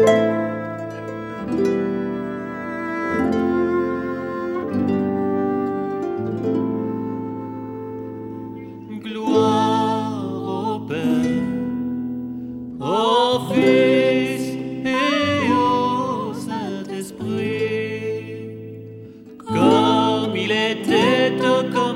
Gloire au Père, au Fils et au Saint-Esprit, comme il était au